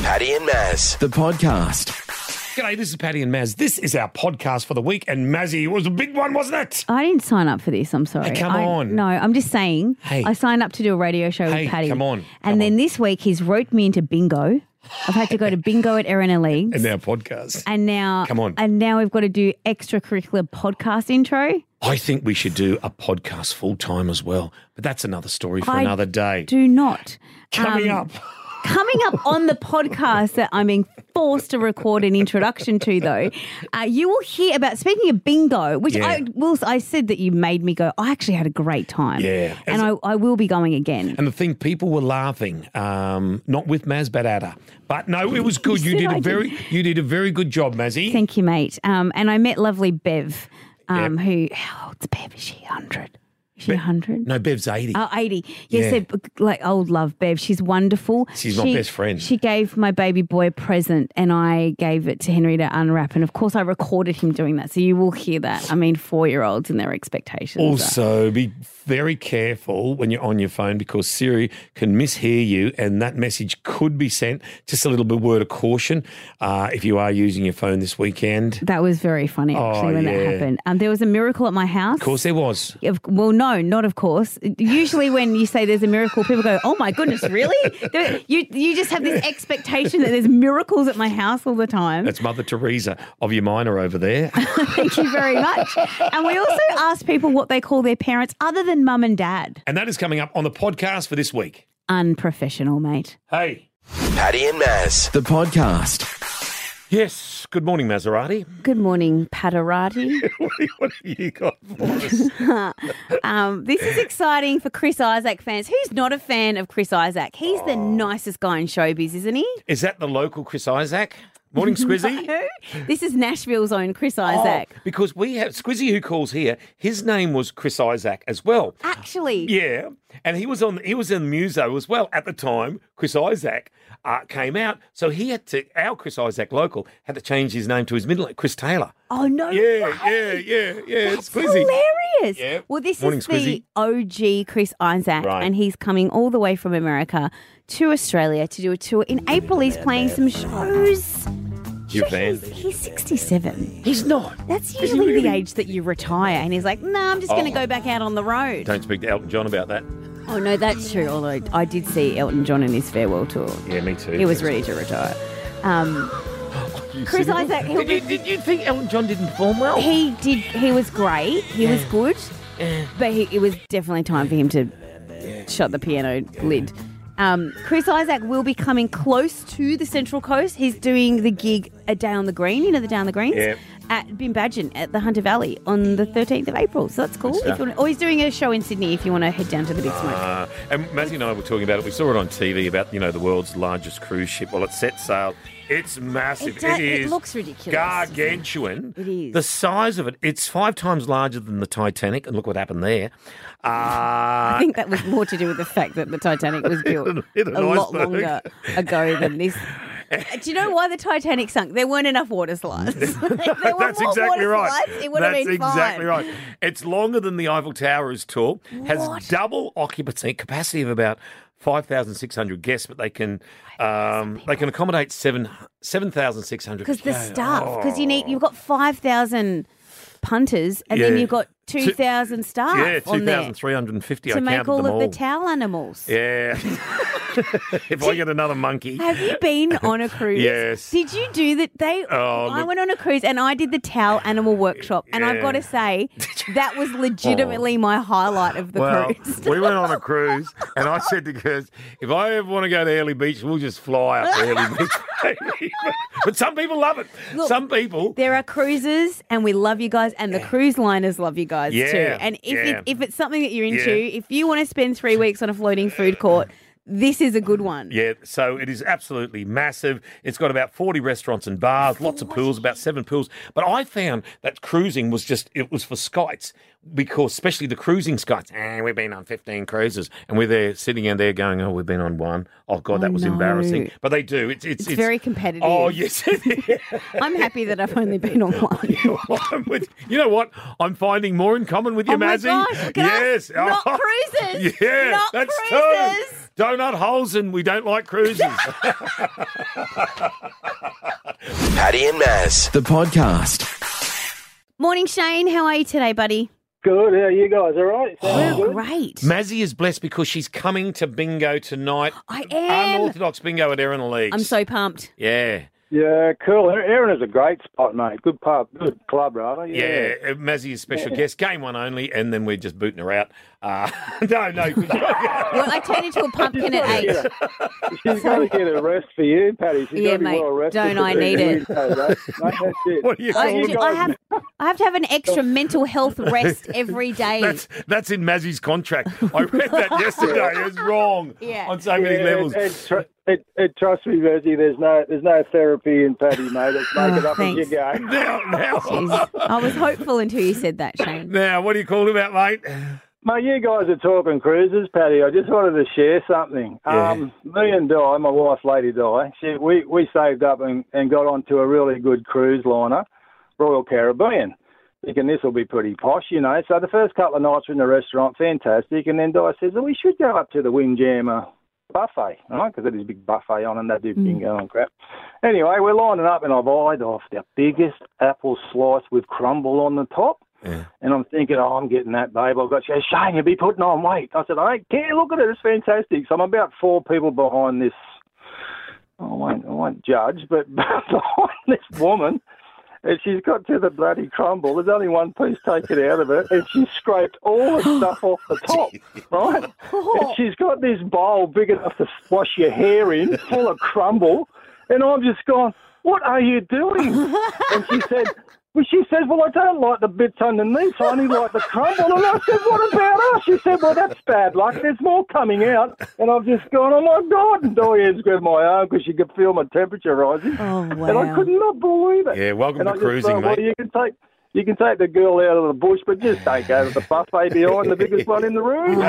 Paddy and Maz. The podcast. G'day, this is Paddy and Maz. This is our podcast for the week, and Mazzy, it was a big one, wasn't it? I didn't sign up for this, I'm sorry. Hey, come on. No, I'm just saying. Hey. I signed up to do a radio show Hey, with Paddy. come on, And then this week he's roped me into bingo. I've had to go to bingo at Erina Leagues. And our podcast. And now, Come on. And now we've got to do extracurricular podcast intro. I think we should do a podcast full time as well, but that's another story for another day. Do not. Coming up. Coming up on the podcast that I'm being forced to record an introduction to, though, you will hear about, speaking of bingo, which Yeah. I said that you made me go, I actually had a great time. Yeah. And I will be going again. And the thing, people were laughing, not with Maz, but at her. But no, it was good. You did a very good job, Mazzy. Thank you, mate. And I met lovely Bev, Yep. who, how old's Bev? Is she 100? Is she 100? No, Bev's 80. Oh, 80. Yes, Yeah. like old love Bev. She's wonderful. She's my best friend. She gave my baby boy a present and I gave it to Henry to unwrap. And of course, I recorded him doing that. So you will hear that. I mean, 4-year-olds and their expectations. Also, be very careful when you're on your phone because Siri can mishear you and that message could be sent. Just a little bit word of caution if you are using your phone this weekend. That was very funny, actually, when that happened. There was a miracle at my house. Of course there was. Well, no, not of course. Usually when you say there's a miracle, people go, oh my goodness, really? You just have this expectation that there's miracles at my house all the time. That's Mother Teresa of your minor over there. Thank you very much. And we also asked people what they call their parents other than mum and dad. And that is coming up on the podcast for this week. Unprofessional, mate. Hey. Paddy and Maz. The podcast. Yes. Good morning, Maserati. Good morning, Padarati. What have you got for us? This is exciting for Chris Isaak fans. Who's not a fan of Chris Isaak? He's the nicest guy in showbiz, isn't he? Is that the local Chris Isaac? Morning, Squizzy. No. This is Nashville's own Chris Isaak. Because we have Squizzy who calls here. His name was Chris Isaac as well. Actually. Yeah, and he was in Muso as well at the time. Chris Isaac came out, so he had to. Our Chris Isaac local had to change his name to his middle name, Chris Taylor. Oh, no Yeah. That's Squizzy. hilarious. Yeah. Well, this Morning, is the OG Chris Isaac, Right. and he's coming all the way from America to Australia to do a tour. In April, he's playing some shows. You a fan? He's 67. He's not. That's Is he usually the really? age that you retire. And he's like, I'm just going to go back out on the road. Don't speak to Elton John about that. Oh, no, that's true. Although I did see Elton John in his farewell tour. Yeah, me too. He was ready to retire. Chris Isaac, Did you think Elton John didn't perform well? he did. He was great. He was good. But it was definitely time for him to shut the piano lid. Chris Isaac will be coming close to the Central Coast. He's doing the gig at Day on the Green, you know the Day on the Greens? Yeah. At Bimbadgin at the Hunter Valley on the 13th of April. So that's cool. Or he's doing a show in Sydney if you want to head down to the Big Smoke. And Matthew and I were talking about it. We saw it on TV about, the world's largest cruise ship. Well, it set sail. It's massive. It looks ridiculous. Gargantuan. It is. The size of it, it's 5 times larger than the Titanic. And look what happened there. I think that was more to do with the fact that the Titanic was built Hit an a lot iceberg. longer ago than this. Do you know why the Titanic sunk? There weren't enough water slides. There were That's more exactly water right. slides, it would have been That's fine. exactly right. It's longer than the Eiffel Tower is tall. Has What? double occupancy capacity of about 5,600 guests, but they can accommodate 7,600. Because the staff, because you've got 5,000 punters and then Yeah. you've got 2,000 staff Yeah, on there 2,350. to I make counted all them of the towel animals. Yeah. If I get another monkey. Have you been on a cruise? Yes. Did you do that? Oh, I look. went on a cruise and I did the towel animal workshop, and I've Yeah. got to say that was legitimately my highlight of the Well, cruise. we went on a cruise, and I said to Kurt, if I ever want to go to Airlie Beach, we'll just fly up to Airlie Beach. Baby. But some people love it. Look, some people. There are cruises, and we love you guys, and the cruise liners love you guys Yeah, too. And yeah. if it's something that you're into, Yeah. if you want to spend 3 weeks on a floating food court, this is a good one. Yeah, so it is absolutely massive. It's got about 40 restaurants and bars, lots of pools, about 7 pools. But I found that cruising was it was for skites, because especially the cruising skites. We've been on 15 cruises, and we're there sitting in there going, we've been on 1. Oh, God, that was no. embarrassing. But they do. It's very competitive. Oh, yes. I'm happy that I've only been on one. You know what? I'm finding more in common with you, Oh my Mazzy. gosh, look at us. Yes. Not cruises. Yeah, Not that's cruises. true. Donut holes and we don't like cruises. Paddy and Maz. The podcast. Morning, Shane. How are you today, buddy? Good. How are you guys? All right? Sounds We're good. great. Mazzy is blessed because she's coming to bingo tonight. I am. Unorthodox bingo at Erin Leagues. I'm so pumped. Yeah. Yeah, cool. Erin is a great spot, mate. Good pub, good club, rather. Yeah, Mazzy is special guest. Game one only, and then we're just booting her out. No. Well, I turned into a pumpkin at 8. She's got to get a rest for you, Paddy. She's Yeah, got to be mate. well rested. Don't for I the need it. Wednesday, mate. Mate, that's it. What are you calling I have to have an extra mental health rest every day. That's in Mazzy's contract. I read that yesterday. It's wrong on so many levels. Trust me, Verzi, there's no therapy in Paddy, mate. It's make it up as you thanks. go. Now, Jeez. I was hopeful until you said that, Shane. now, what are you calling about, mate? Mate, you guys are talking cruises, Paddy. I just wanted to share something. Yeah. Me and Di, my wife, Lady Di, we saved up and got onto a really good cruise liner, Royal Caribbean. Thinking this will be pretty posh, you know. So the first couple of nights were in the restaurant, fantastic. And then Di says, we should go up to the Windjammer buffet, right? Because there's a big buffet on and they do bingo and crap. Anyway, we're lining up and I've eyed off the biggest apple slice with crumble on the top. Yeah. And I'm thinking, I'm getting that, babe. I've got, she goes, Shane, you'll be putting on weight. I said, I don't care. Look at it. It's fantastic. So I'm about 4 people behind this. I won't judge, but behind this woman. And she's got to the bloody crumble. There's only one piece taken out of it. And she scraped all the stuff off the top, right? And she's got this bowl big enough to wash your hair in, full of crumble. And I'm just gone, what are you doing? And she says, well, I don't like the bits underneath. I only like the crumble. And I said, what about us? She said, well, that's bad luck. There's more coming out. And I've just gone, oh, my God. And Diane's grabbed my arm because she could feel my temperature rising. Oh, wow. And I could not believe it. Yeah, welcome and to I just cruising, thought, mate. well, you can take the girl out of the bush, but just don't go to the buffet behind the biggest one in the room.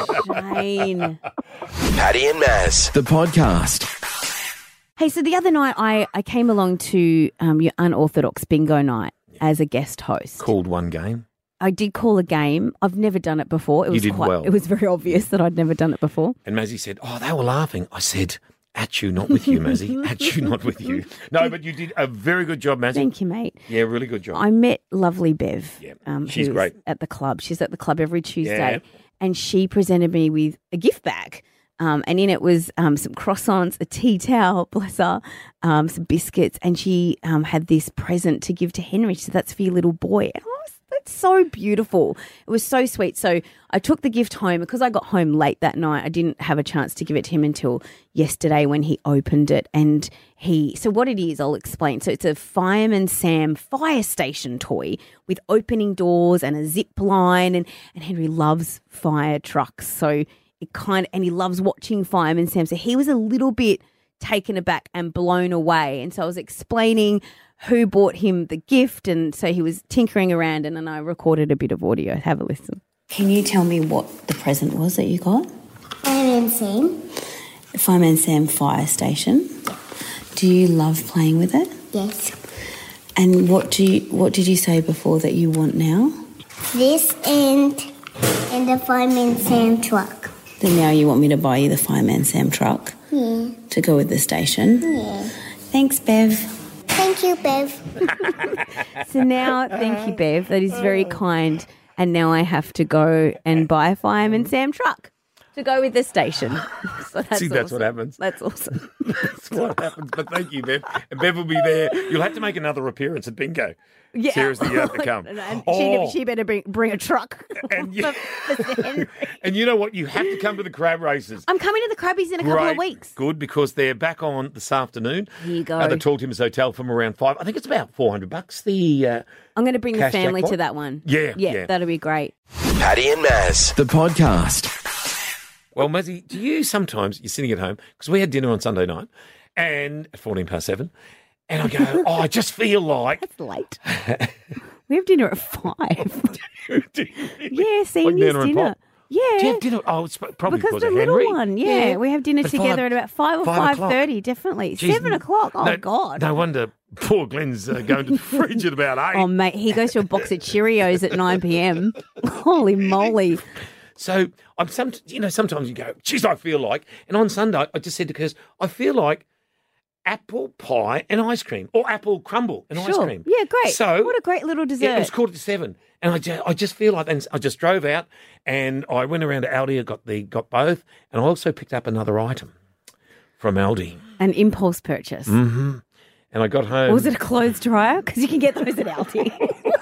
Shane. Paddy and Maz. The podcast. Hey, so the other night I came along to your unorthodox bingo night as a guest host. Called one game. I did call a game. I've never done it before. It was did well. It was very obvious that I'd never done it before. And Mazzy said, they were laughing. I said, at you, not with you, Mazzy. At you, not with you. No, but you did a very good job, Mazzy. Thank you, mate. Yeah, really good job. I met lovely Bev. Yeah, who's she's great. At the club. She's at the club every Tuesday. Yeah. And she presented me with a gift bag. And in it was some croissants, a tea towel, bless her, some biscuits. And she had this present to give to Henry. She said, that's for your little boy. And that's so beautiful. It was so sweet. So I took the gift home. Because I got home late that night, I didn't have a chance to give it to him until yesterday when he opened it. And so what it is, I'll explain. So it's a Fireman Sam fire station toy with opening doors and a zip line. And Henry loves fire trucks. So and he loves watching Fireman Sam. So he was a little bit taken aback and blown away. And so I was explaining who bought him the gift. And so he was tinkering around and then I recorded a bit of audio. Have a listen. Can you tell me what the present was that you got? Fireman Sam. The Fireman Sam fire station. Do you love playing with it? Yes. And what did you say before that you want now? This and the Fireman Sam truck. Then now you want me to buy you the Fireman Sam truck? Yeah. To go with the station? Yeah. Thanks, Bev. Thank you, Bev. So now, thank you, Bev. That is very kind. And now I have to go and buy a Fireman Sam truck to go with the station. So that's See, that's what happens. That's awesome. That's what happens. But thank you, Bev. And Bev will be there. You'll have to make another appearance at bingo. Yeah. Seriously, you have to come. And she better bring a truck. And you, for Henry. and you know what? You have to come to the crab races. I'm coming to the Crabbies in a couple of weeks. Good, because they're back on this afternoon. Here you go. At the Tall Timbers Hotel from around 5. I think it's about $400. I'm going to bring the cash family jackpot. to that one. Yeah. That'll be great. Paddy and Maz. The podcast. Well, Mazzy, do you sometimes, you're sitting at home, because we had dinner on Sunday night, and at 7:14, and I go, I just feel like... That's late. We have dinner at 5. Do you really? Yeah, seniors dinner and dinner. pop? Yeah. Do you have dinner? Oh, it's probably Because because the of little Henry. one, yeah. We have dinner But together at about 5 or 5 o'clock. 5:30, definitely. Jeez, 7 o'clock, oh, no, God. No wonder poor Glenn's going to the fridge at about 8. Oh, mate, he goes to a box of Cheerios at 9 p.m. Holy moly. So sometimes you go, geez, I feel like. And on Sunday, I just said to Kirst, I feel like apple pie and ice cream, or apple crumble and ice cream. Yeah, great. So what a great little dessert. it was 6:45, and I just feel like, and I just drove out, and I went around to Aldi, got both, and I also picked up another item from Aldi. An impulse purchase. Mm-hmm. And I got home. Or was it a clothes dryer? Because you can get those at Aldi.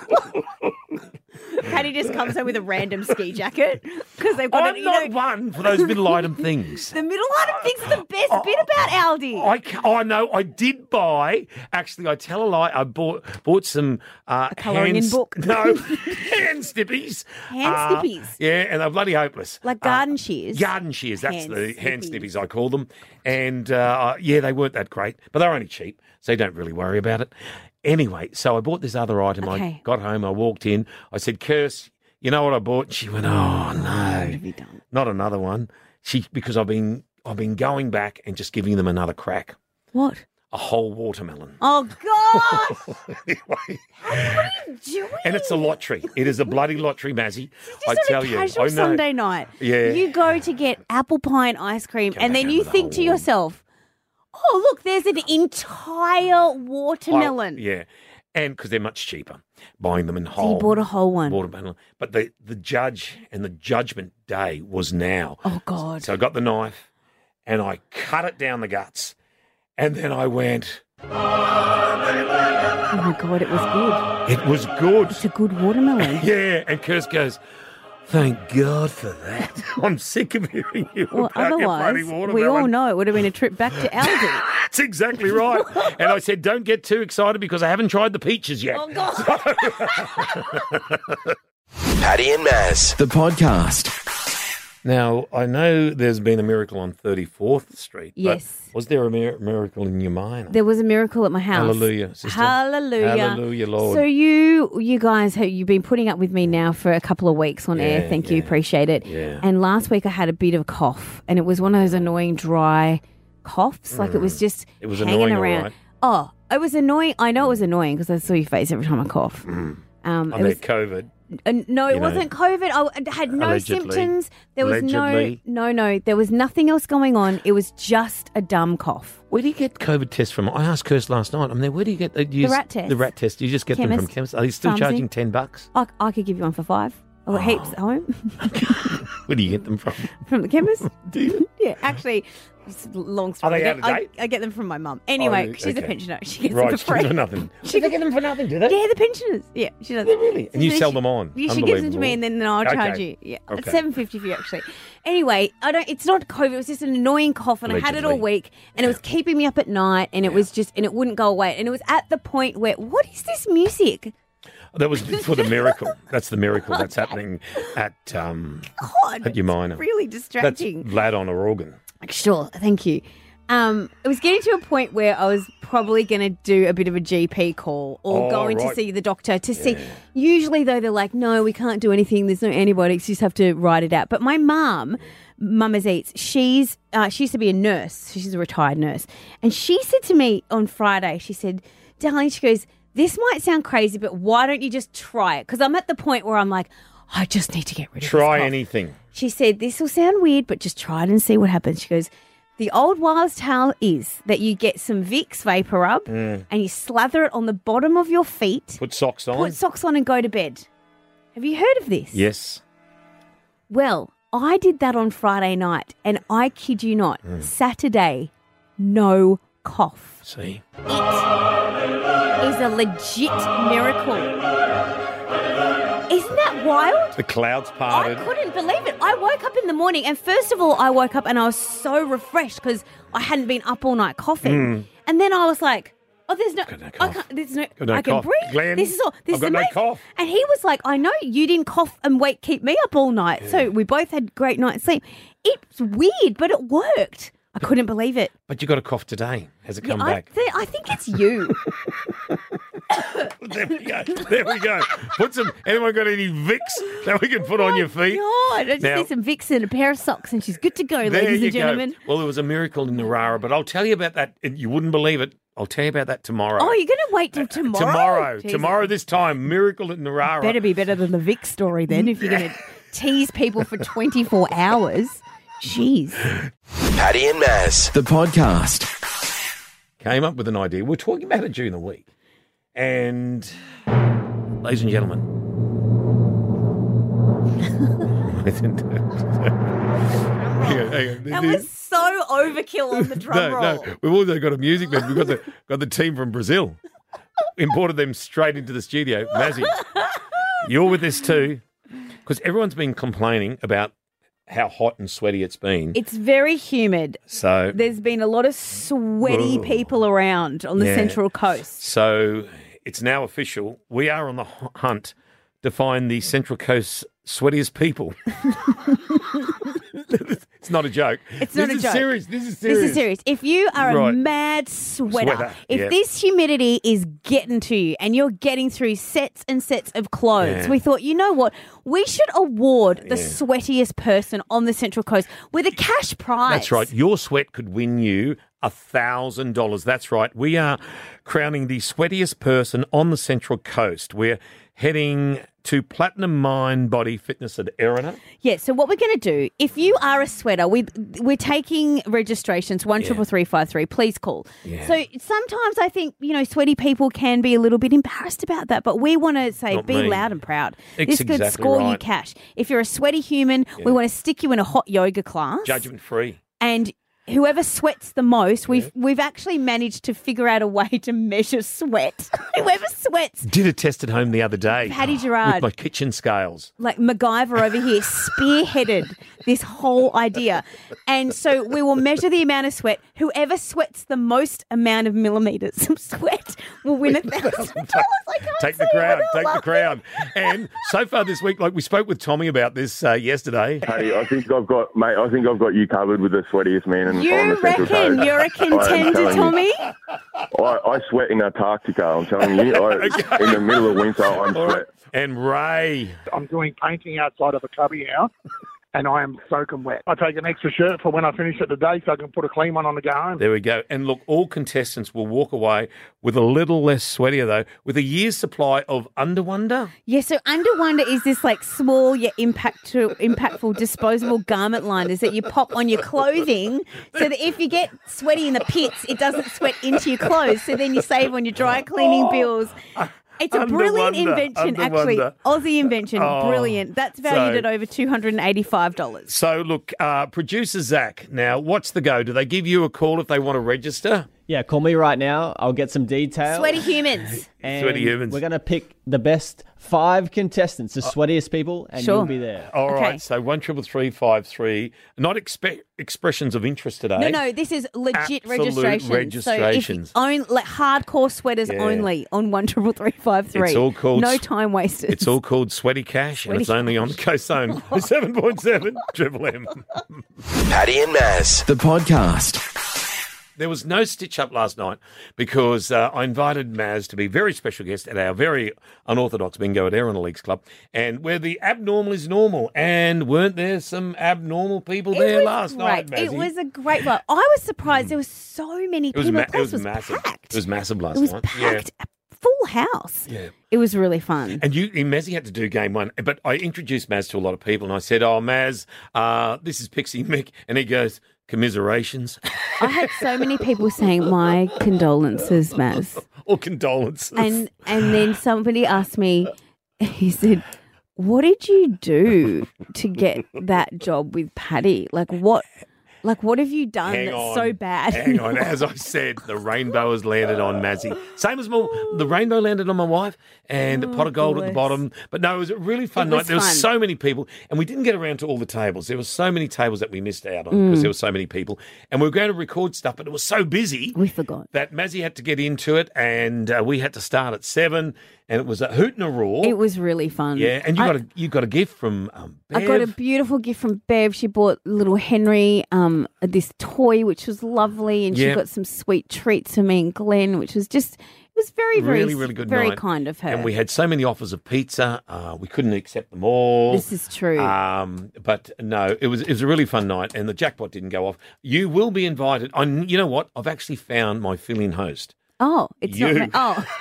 Paddy just comes home with a random ski jacket because they've got I'm not one for those middle item things. The middle item things are the best bit about Aldi. I know. I did buy. Actually, I tell a lie. I bought some A colouring in book. No, hand snippies. Hand snippies. Yeah, and they're bloody hopeless. Like garden shears. Garden shears. That's Hand the hand snippies. snippies I call them. And they weren't that great, but they're only cheap, so you don't really worry about it. Anyway, so I bought this other item. Okay. I got home. I walked in. I said, "Kirst, you know what I bought?" And she went, "Oh no, What have you done? not another one." Because I've been going back and just giving them another crack. What? A whole watermelon. Oh, God. Anyway, What are you doing? and it's a lottery. It is a bloody lottery, Mazzy. I Just tell on a you. casual I know. Sunday night. Yeah. You go to get apple pie and ice cream, Come and back then out you with a think to whole- yourself, oh, look, there's an entire watermelon. Yeah, and because they're much cheaper, buying them in So whole. you bought a whole one. watermelon. But the judge and the judgment day was now. Oh, God. So I got the knife and I cut it down the guts, and then I went. Oh, my God, it was good. It was good. It's a good watermelon. Yeah, and Kirst goes, "Thank God for that." I'm sick of hearing you Well, about your bloody otherwise, watermelon. we all know it would have been a trip back to Aldi. That's exactly right. And I said, "Don't get too excited because I haven't tried the peaches yet." Oh, God. Paddy and Maz. The podcast. Now, I know there's been a miracle on 34th Street. Yes. But was there a miracle in your mind? There was a miracle at my house. Hallelujah, sister. Hallelujah. Hallelujah, Lord. So you guys, you've been putting up with me now for a couple of weeks on air. Thank you. Appreciate it. Yeah. And last week I had a bit of a cough, and it was one of those annoying dry coughs. Like it was just It was hanging annoying, all around. right. Oh, it was annoying. I know it was annoying because I saw your face every time I cough. I It mean, was, COVID. no, you it know. wasn't COVID. I had no Allegedly. symptoms. There was Allegedly. no. There was nothing else going on. It was just a dumb cough. Where do you get COVID tests from? I asked Kirst last night. I mean, where do you get the rat test. The rat test. You just get them from Chemist. chemists. Are they still Pharmacy. charging $10? I could give you one for $5. I got heaps at home Where do you get them from? from the chemist. Do you? Yeah, actually, it's a long story. Are they out of date? I get them from my mum. Anyway, Oh, she's a okay. pensioner. She gets Right, them she for gives free. them nothing. They get them for nothing, do they? Yeah, the pensioners. Yeah, she does. Really? And you So sell she- them on? Yeah, she gives them to me, and then I'll charge Okay. you. Yeah, Okay. it's $7.50 for you actually. Anyway, it's not COVID. It was just an annoying cough, and I had it all Allegedly. week, and it was keeping me up at night, and it was just, and it wouldn't go away, and it was at the point where, what is this music? That was for the miracle. That's the miracle that's happening at God, at your minor. really That's distracting. Vlad on her organ. Sure, thank you. It was getting to a point where I was probably going to do a bit of a GP call or Oh, go in to right. see the doctor to see. Usually, though, they're like, no, we can't do anything. There's no antibiotics. You just have to write it out. But my mum, Mama's Eats, she used to be a nurse. She's a retired nurse. And she said to me on Friday, she said, darling, she goes, this might sound crazy, but why don't you just try it? Because I'm at the point where I'm like, I just need to get rid of this Try cough. anything. She said, this will sound weird, but just try it and see what happens. She goes, the old wives' tale is that you get some Vicks Vapor Rub and you slather it on the bottom of your feet, Put socks on. put socks on and go to bed. Have you heard of this? Yes. Well, I did that on Friday night, and I kid you not, Saturday, no cough. See? It is a legit miracle. Isn't that wild? The clouds I parted. couldn't believe it. I woke up in the morning, and first of all, I woke up and I was so refreshed because I hadn't been up all night coughing. And then I was like, "Oh, there's no, Got no I cough. can't. There's no, Got no I can cough. breathe. Glenn, this is all. This I've is got no amazing." cough. And he was like, "I know you didn't cough and keep me up all night, so we both had great night's sleep." It's weird, but it worked. I couldn't believe it. But you got a cough today. Has it come I, back? I think it's you. There we go. There we go. Put some. Anyone got any Vicks that we can put on your feet? God, I just Now- need some Vicks and a pair of socks, and she's good to go, There ladies you and gentlemen. go. Well, it was a miracle in Narara, but I'll tell you about that. You wouldn't believe it. I'll tell you about that tomorrow. Oh, you're going to wait till tomorrow? Jesus. Tomorrow this time, miracle at Narara. Better be better than the Vic story then if you're going to tease people for 24 hours. Jeez. Paddy and Maz. The podcast. Came up with an idea. We're talking about it during the week. And, ladies and gentlemen, That was so overkill on the drum roll. No, we've also got a music band. We've got the team from Brazil. Imported them straight into the studio. Mazzy, you're with this too, because everyone's been complaining about how hot and sweaty it's been. It's very humid. So There's been a lot of sweaty people around on the Central Coast. So it's now official. We are on the hunt to find the Central Coast's sweatiest people. It's not a joke. It's not a joke. Serious. This is This serious. is serious. If you are a Right. mad sweater, if yeah. this humidity is getting to you and you're getting through sets and sets of clothes, Yeah. we thought, you know what? We should award the sweatiest person on the Central Coast with a cash prize. That's right. Your sweat could win you $1,000. That's right. We are crowning the sweatiest person on the Central Coast. We're heading to Platinum Mind Body Fitness at Erina. Yeah, so what we're going to do, if you are a sweater, we're taking registrations, 133353, please call. Yeah. So sometimes I think, sweaty people can be a little bit embarrassed about that, but we want to say Not be me. loud and proud. It's This could exactly score you right. cash. If you're a sweaty human, we want to stick you in a hot yoga class. Judgment free. And whoever sweats the most, we've actually managed to figure out a way to measure sweat. Whoever sweats, Did a test at home the other day. Paddy Gerard. With my kitchen scales. like MacGyver over here, spearheaded this whole idea. And so we will measure the amount of sweat. Whoever sweats the most amount of millimetres of sweat will win $1,000. Take the crown. Take the crown. And so far this week, like we spoke with Tommy about this yesterday. Hey, I think I've got you covered with the sweatiest man on the You Central reckon Coast. you're a contender, Tommy? I sweat in Antarctica, I'm telling you. In the middle of winter, I'm All right. sweat. And Ray. I'm doing painting outside of a cubby house, and I am soaking wet. I take an extra shirt for when I finish it today so I can put a clean one on the go home. There we go. And look, all contestants will walk away with a little less sweatier, though, with a year's supply of Underwonder. Yeah, so Underwonder is this like small yet impactful disposable garment liners that you pop on your clothing so that if you get sweaty in the pits, it doesn't sweat into your clothes. So then you save on your dry cleaning bills. It's a brilliant Underwonder, invention, actually. Underwonder. Aussie invention, brilliant. That's valued So- at over $285. So, look, producer Zach, now, what's the go? Do they give you a call if they want to register? Yeah, call me right now. I'll get some details. Sweaty humans. And Sweaty humans. We're going to pick the best 5 contestants, the sweatiest people, and Sure. you'll be there. All Okay. right, so 133353. Not expressions of interest today. No, this is legit Absolute registrations. registrations. So if hardcore sweaters Yeah. only on 133353. It's all called No time wasted. It's all called Sweaty Cash, and it's only on Coast Zone 7.7 Triple M. Paddy and Maz. The podcast. There was no stitch up last night because I invited Maz to be a very special guest at our very unorthodox bingo at Erina Leagues Club, and where the abnormal is normal. And weren't there some abnormal people there last night, Mazzy? It was a great one. I was surprised there were so many It was, people. it The was place massive. packed. It was massive last It was night. packed. A full house. Yeah. It was really fun. And Mazzy had to do game one, but I introduced Maz to a lot of people, and I said, "Oh, Maz, this is Pixie Mick," and he goes, "Commiserations." I had so many people saying my condolences, Maz. Or condolences. And then somebody asked me, he said, "What did you do to get that job with Paddy? Like what have you done Hang that's on. so bad?" Hang on. As I said, the rainbow has landed on Mazzy. Same as the rainbow landed on my wife and a pot of gold at the bless. bottom. But no, it was a really fun It night. was There were fun. so many people, and we didn't get around to all the tables. There were so many tables that we missed out on because there were so many people. And we were going to record stuff, but it was so busy We forgot. that Mazzy had to get into it, and we had to start at 7, and it was a hoot and a roar. It was really fun. Yeah, and you got a gift from Bev. I got a beautiful gift from Bev. She bought little Henry this toy, which was lovely, and she Yeah. got some sweet treats for me and Glenn, which was just, it was very, very, really, really good very night. kind of her. And we had so many offers of pizza, we couldn't accept them all. This is true. But no, it was a really fun night, and the jackpot didn't go off. You will be invited. You know what? I've actually found my fill-in host. Oh, it's You. not me. Oh,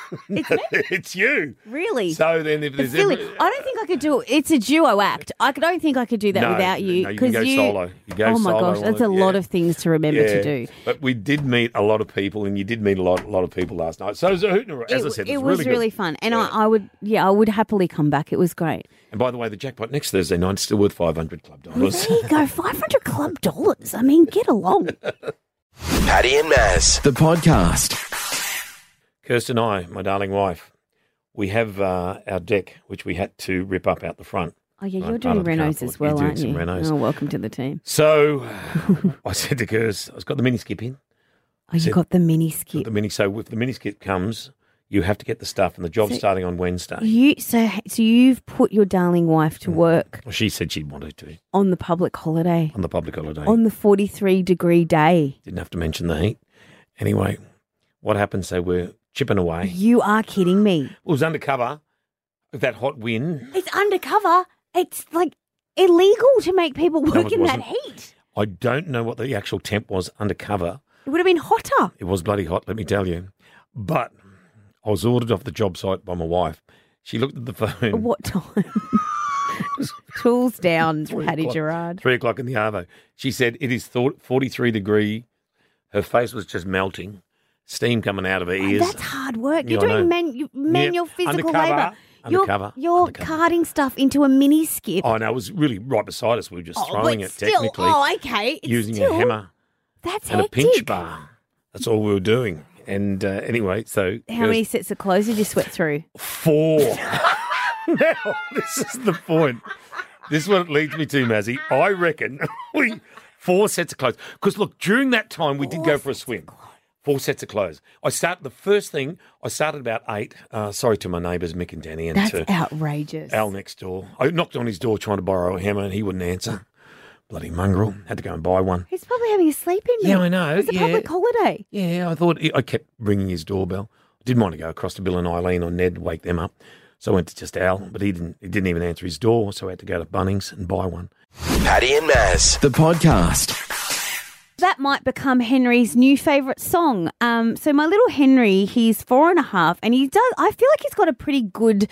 It's me. It's you. Really? So then if there's Silly. I don't think I could do it. It's a duo act. I don't think I could do that No, without you. no, you can go solo. You go oh my solo gosh, on that's it, a lot yeah. of things to remember to do. But we did meet a lot of people, and you did meet a lot of people last night. So it was a hoot and a- as I said, it it was really really good. fun, and I would happily come back. It was great. And by the way, the jackpot next Thursday night is still worth $500 club Well, dollars. there you go, $500 club dollars. I mean, get along. Paddy and Maz. The podcast. Kirsten and I, my darling wife, we have our deck, which we had to rip up out the front. Oh yeah, Right, you're part doing of the renos carport. as well, You're doing aren't some you? renos. Oh, welcome to the team. So I said to Kirst, I've got the mini skip in. Oh, you got the mini skip. So if the mini skip comes, you have to get the stuff, and the job's starting on Wednesday. So you've put your darling wife to work Well, she said she wanted to on the public holiday, on the public holiday. on the 43-degree day. Didn't have to mention the heat. Anyway, what happened? So we're chipping away. You are kidding me. It was undercover with that hot wind. It's undercover. It's like illegal to make people work it in that wasn't. heat. I don't know what the actual temp was undercover. It would have been hotter. It was bloody hot, let me tell you. But I was ordered off the job site by my wife. She looked at the phone. At what time? Tools down, 3 Paddy o'clock- Gerard. 3 o'clock in the Arvo. She said it is 43 degree. Her face was just melting. Steam coming out of her ears. That's hard work. Yeah, You're I doing know. manual physical Undercover. labour. Undercover. You're Undercover. carting stuff into a mini skip. Oh, no, it was really right beside us. We were just throwing but it still, technically. Oh, okay. It's using still, a hammer That's and hectic. a pinch bar. That's all we were doing. And anyway, so How many sets of clothes did you sweat through? 4. Now, this is the point. This is what it leads me to, Mazzy. I reckon 4 sets of clothes. Because, look, during that time, we did go for a swim. 4 sets of clothes. I started about 8. Sorry to my neighbours, Mick and Danny, and That's to outrageous. Al next door. I knocked on his door trying to borrow a hammer, and he wouldn't answer. Bloody mongrel. Had to go and buy one. He's probably having a sleep in. Yeah, I know. It's a Yeah. public holiday. Yeah, I kept ringing his doorbell. I didn't want to go across to Bill and Eileen or Ned, wake them up. So I went to just Al, but he didn't even answer his door, so I had to go to Bunnings and buy one. Paddy and Maz. The podcast. That might become Henry's new favourite song. So my little Henry, he's 4.5, and I feel like he's got a pretty good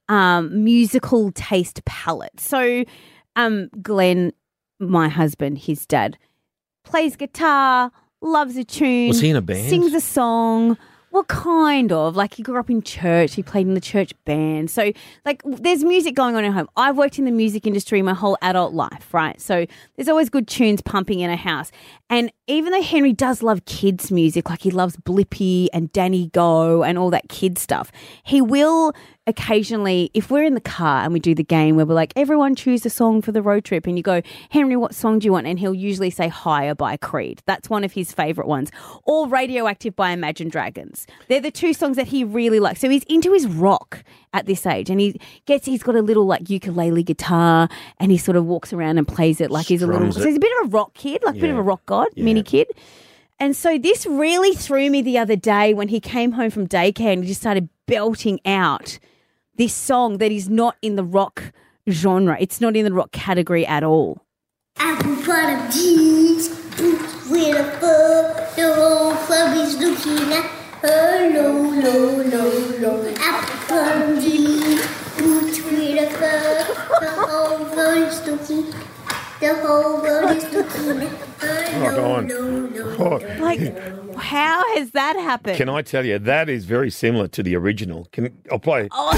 musical taste palette. So Glenn, my husband, his dad, plays guitar, loves a tune. Was he in a band? Sings a song. Well, kind of. Like, he grew up in church. He played in the church band. So, like, there's music going on at home. I've worked in the music industry my whole adult life, right? So there's always good tunes pumping in a house. And even though Henry does love kids' music, like he loves Blippi and Danny Go and all that kid stuff, he will occasionally, if we're in the car and we do the game where we're like, everyone choose a song for the road trip, and you go, Henry, what song do you want? And he'll usually say Higher by Creed. That's one of his favourite ones. Or Radioactive by Imagine Dragons. They're the 2 songs that he really likes. So he's into his rock at this age, and he's got a little like ukulele guitar, and he sort of walks around and plays it like he's a little. Strums it. So he's a bit of a rock kid, like a bit of a rock god, mini kid. And so this really threw me the other day when he came home from daycare and he just started belting out this song that is not in the rock genre. It's not in the rock category at all. Apple bottom jeans, boots with a fur. The whole club is looking at her. Low, low, low, low. Apple bottom jeans, boots with a fur. The whole world is looking. The whole world is looking at her. Rock Low, on. low, low. Oh, Like, how has that happened? can I tell you, that is very similar to the original. I'll play. Oh,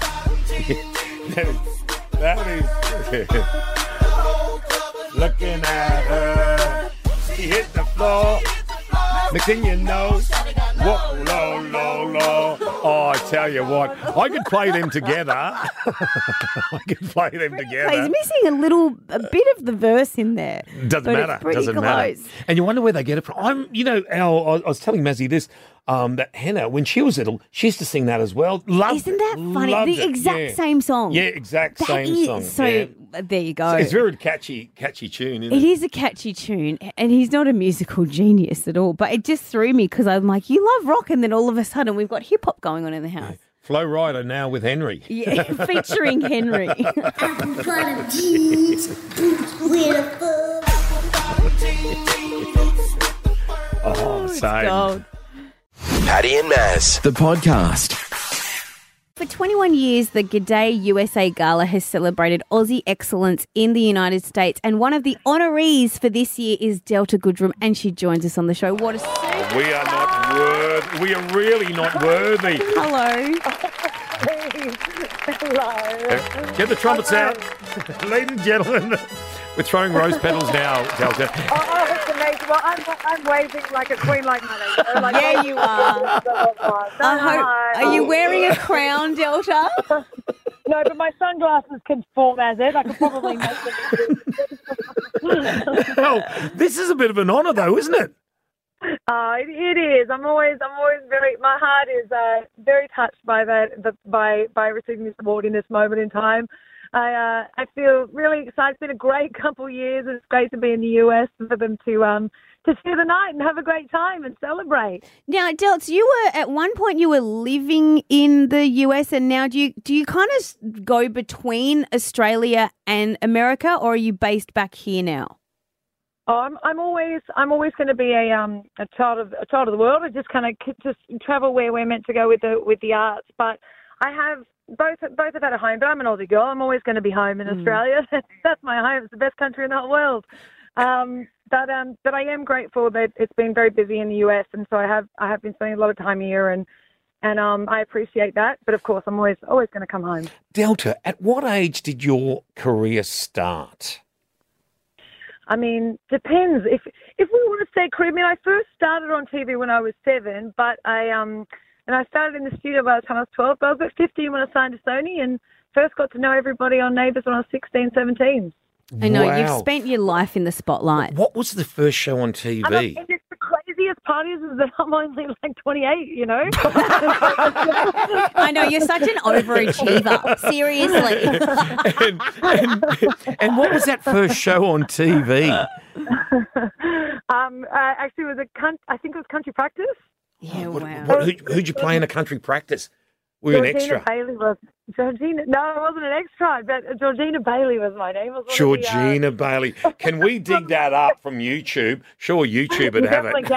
That is. Looking at her. She hit the floor. Next thing you know, whoa, low, low, low. Oh, I tell you what, I could play them together. I could play them he's together. missing a bit of the verse in there. Doesn't but matter. It's pretty Doesn't close. matter. And you wonder where they get it from. Al, I was telling Mazzy this. That Hannah, when she was little, she used to sing that as well. Loved Isn't that it. funny? Loved The it. exact Yeah. same song. Yeah, exact That same is- song. So yeah. there you go. It's very catchy tune, isn't It it? is a catchy tune, and he's not a musical genius at all. But it just threw me because I'm like, you love rock, and then all of a sudden we've got hip hop going on in the house. Flow Rider now with Henry. Yeah, featuring Henry. Apple bottom jeans, boots with a fur. Oh, same. Gold. Paddy and Maz. The podcast. for 21 years, the G'day USA Gala has celebrated Aussie excellence in the United States, and one of the honorees for this year is Delta Goodrem, and she joins us on the show. What a super... We are not worthy. We are really not worthy. Hello. Hello. Get the trumpets out. Ladies and gentlemen, we're throwing rose petals now, Delta. Oh, it's amazing. Well, I'm waving like a queen like money. So like, Yeah, you are. Are you wearing a crown, Delta? No, but my sunglasses can form as it. I could probably make them. Well, this is a bit of an honour, though, isn't it? It is. I'm always very. My heart is very touched by that. By receiving this award in this moment in time. I feel really excited. It's been a great couple of years. It's great to be in the US for them to see the night and have a great time and celebrate. Now, Delts, you were at one point you were living in the US, and now do you kind of go between Australia and America, or are you based back here now? Oh, I'm always going to be a child of the world. I just kind of just travel where we're meant to go with the arts. But I have both have had a home. But I'm an Aussie girl. I'm always going to be home in Australia. That's my home. It's the best country in the whole world. But I am grateful that it's been very busy in the US, and so I have been spending a lot of time here, and I appreciate that. But of course, I'm always going to come home. Delta, at what age did your career start? I mean, depends. If we want to say career, I mean, I first started on TV when I was 7, but I started in the studio by the time I was 12. But I was about 15 when I signed to Sony, and first got to know everybody on Neighbours when I was 16, 17. I know, Wow. you've spent your life in the spotlight. What was the first show on TV? And it's the craziest part is that I'm only like 28, you know? I know, you're such an overachiever. Seriously. and what was that first show on TV? Actually, it was I think it was Country Practice. Yeah, wow. Who'd you play in a country practice? Were you an extra? Bailey was Georgina. No, I wasn't an extra, but Georgina Bailey was my name. Georgina Bailey. Can we dig that up from YouTube? Sure, YouTube would have it.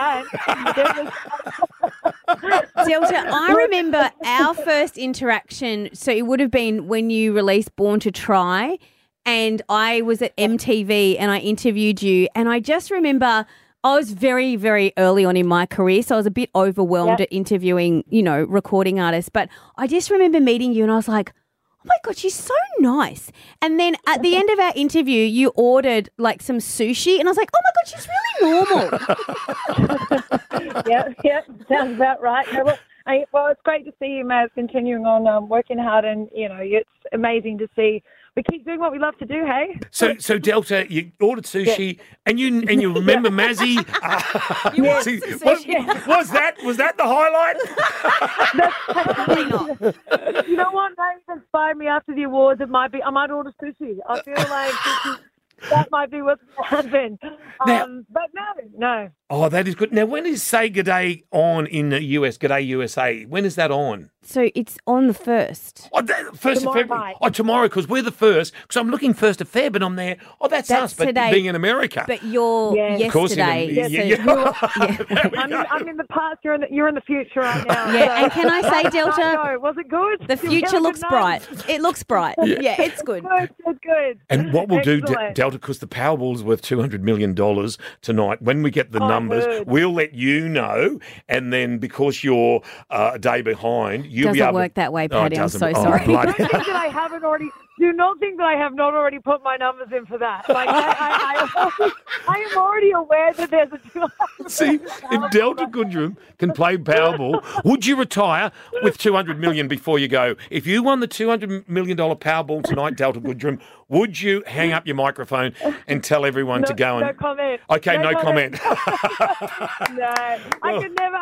Delta, I remember our first interaction, so it would have been when you released Born to Try, and I was at MTV and I interviewed you, and I just remember I was very, very early on in my career, so I was a bit overwhelmed at interviewing, recording artists. But I just remember meeting you and I was like, oh my God, she's so nice. And then at the end of our interview, you ordered like some sushi and I was like, oh my God, she's really normal. Yeah, sounds about right. No, well, it's great to see you, Maz, continuing on working hard, and, it's amazing to see. We keep doing what we love to do, hey? So Delta, you ordered sushi, and you remember Mazzy? Was that the highlight? Probably not. You know what? That inspired me after the awards. I might order sushi. I feel like that might be what's going to happen. But no. Oh, that is good. Now, when is Say G'day on in the US, G'day USA? When is that on? So it's on the 1st. Oh, 1st of February. Night. Oh, tomorrow, because we're the 1st. Because I'm looking 1st of Feb, and I'm there. Oh, that's us, but today. being in America. But you're yesterday. I'm in the past. You're in the future right now. Yeah, so. and can I say, Delta? Was it good? The future looks bright. It looks bright. Yeah, it's good. It's good. And what we'll do, Excellent. Delta, because the Powerball is worth $200 million tonight, when we get the numbers, we'll let you know. And then because you're a day behind, you'll be able to... Doesn't work that way, Paddy. I'm so Oh, sorry. bloody- Do not think that I have not already put my numbers in for that. Like, I am already aware that there's a... See, if Delta Goodrem can play Powerball, would you retire with $200 million before you go? If you won the $200 million Powerball tonight, Delta Goodrem, would you hang up your microphone and tell everyone to go and... No comment. Okay, no comment. No, I could never.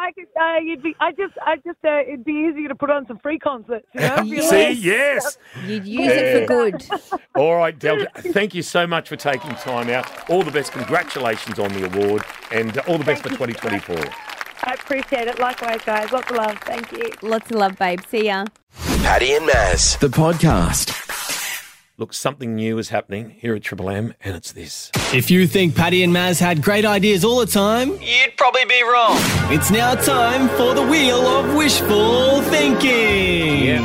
It'd be easier to put on some free concerts. See, yes. You'd use it for good. All right, Delta, thank you so much for taking time out. All the best. Congratulations on the award, and all the best for 2024. I appreciate it. Likewise, guys. Lots of love. Thank you. Lots of love, babe. See ya. Paddy and Maz. The podcast. Look, something new is happening here at Triple M, and it's this. If you think Paddy and Maz had great ideas all the time, You'd probably be wrong. it's now time for the Wheel of Wishful Thinking.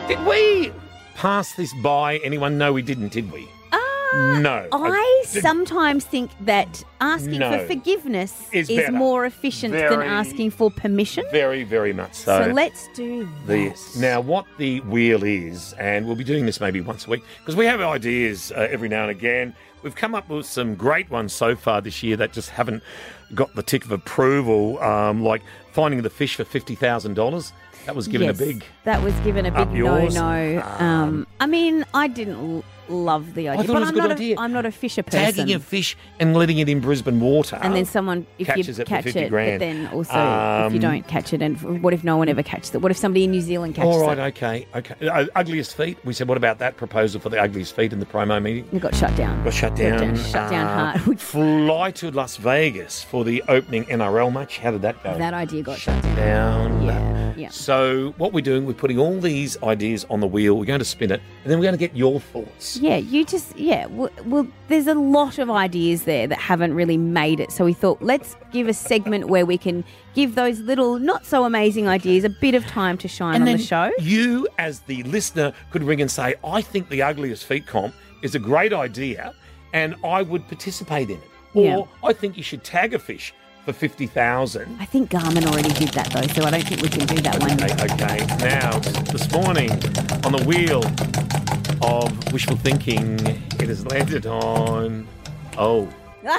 Did we pass this by anyone? No, we didn't, did we? No. I sometimes think that asking No. for forgiveness Is is better. more efficient than Very- asking for permission. Very, very much so. So let's do This. that. Now, what the wheel is, and we'll be doing this maybe once a week, because we have ideas every now and again. We've come up with some great ones so far this year that just haven't got the tick of approval, like finding the fish for $50,000. That was given Yes, a big... That was given a up big yours. no-no. I mean, I didn't love the idea, thought but it was a I'm good not idea. I'm not a fisher person. Tagging a fish and letting it in Brisbane water. and then someone, if catches you it for catch 50 it, grand. but then also if you don't catch it, and what if no one ever catches it? What if somebody in New Zealand catches All right, it? okay. Ugliest feet. We said, what about that proposal for the ugliest feet in the promo meeting? It got shut down. Got shut down. Shut down hard. Fly to Las Vegas for the opening NRL match. How did that go? That idea got shut down. Down. Yeah. So what we're doing, we're putting all these ideas on the wheel. We're going to spin it, and then we're going to get your thoughts. Yeah, well, there's a lot of ideas there that haven't really made it. So we thought, let's give a segment where we can give those little, not so amazing ideas a bit of time to shine on then the show. You, as the listener, could ring and say, I think the ugliest feet comp is a great idea, and I would participate in it. Or Yeah. I think you should tag a fish for 50,000. I think Garmin already did that though, so I don't think we can do that one. Okay. Now, this morning, on the wheel of wishful thinking, it has landed on... Oh.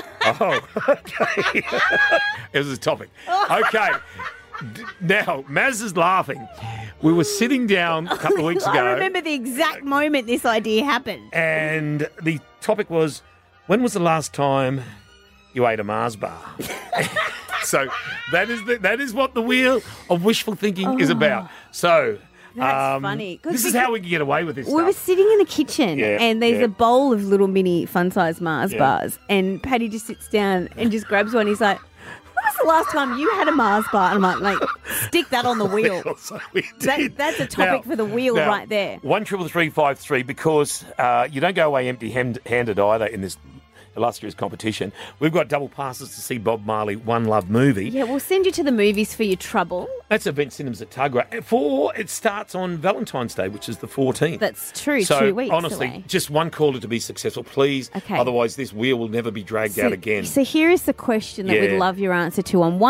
Okay. It was a topic. Okay. Now, Maz is laughing. We were sitting down a couple of weeks ago. I remember the exact moment this idea happened. And the topic was, when was the last time you ate a Mars bar? So that is what the wheel of wishful thinking is about. So That's funny. 'Cause This is we- how we can get away with this We were stuff. sitting in the kitchen Yeah, and there's yeah. a bowl of little mini fun-sized Mars Yeah. bars, and Paddy just sits down and just grabs one. He's like, when was the last time you had a Mars bar? And I'm like, stick that on the wheel. So we did. That's a topic for the wheel now, right there. 13353, because you don't go away empty-handed either in this illustrious competition. We've got double passes to see Bob Marley One Love movie. Yeah, we'll send you to the movies for your trouble. That's Event Cinemas at Tuggerah. It starts on Valentine's Day, which is the 14th. That's true, So 2 weeks honestly, away. just one caller to be successful, please. Okay. Otherwise, this wheel will never be dragged out again. So here is the question that we'd Yeah. love your answer to on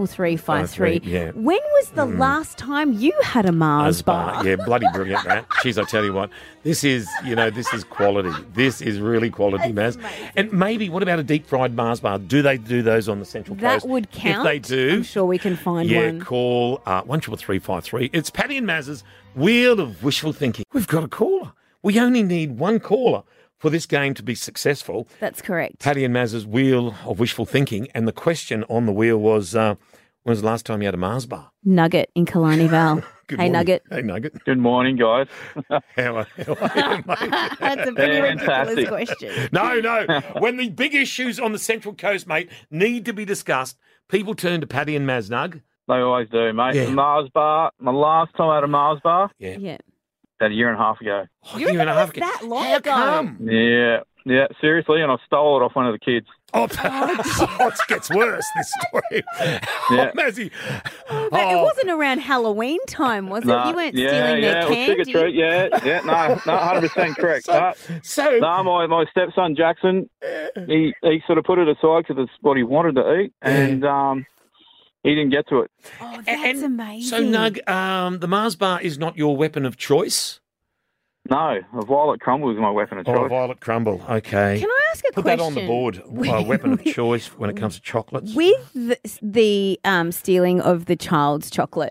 13353. Yeah. When was the last time you had a Mars bar? Yeah, bloody brilliant, Matt. Jeez, I tell you what, this is quality. This is really quality, Maz. And maybe, what about a deep fried Mars bar? Do they do those on the Central That Coast? would count. If they do, I'm sure we can find one. call 13353. It's Paddy and Maz's Wheel of Wishful Thinking. We've got a caller. We only need one caller for this game to be successful. That's correct. Paddy and Maz's Wheel of Wishful Thinking. And the question on the wheel was, when was the last time you had a Mars bar? Nugget in Killarney Vale. Good Hey, morning. Nugget. Hey, Nugget. Good morning, guys. How are you, mate? That's a pretty ridiculous Fantastic. question. No. When the big issues on the Central Coast, mate, need to be discussed, people turn to Paddy and Maz Nug. They always do, mate. Yeah. The Mars bar. My last time I had a Mars bar, Yeah. about a year and a half ago. Oh, You year and a half reckon it was ago. that long How ago? come? Yeah, seriously, and I stole it off one of the kids. Oh, it gets worse, this story. Yeah. Oh, Mazzy. But it wasn't around Halloween time, was it? Nah, You weren't yeah, stealing their it was trick or candy. treat. Yeah, no, 100% correct. So, my stepson Jackson, he sort of put it aside because it's what he wanted to eat, and he didn't get to it. Oh, that's amazing. So, Nug, the Mars bar is not your weapon of choice? No, a violet crumble is my weapon of Oh, choice. violet crumble. Okay. Can I ask a Put question? that on the board. Weapon of choice when it comes to chocolates. With the stealing of the child's chocolate,